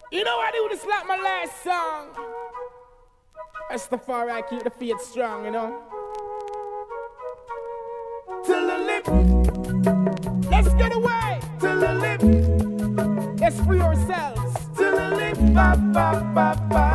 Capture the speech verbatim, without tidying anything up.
You know I do this like my last song. Rastafari keep the faith strong, you know. Till the lip. Let's get away. Till the lip. Let's free ourselves. Till the lip. Ba, ba, ba, ba.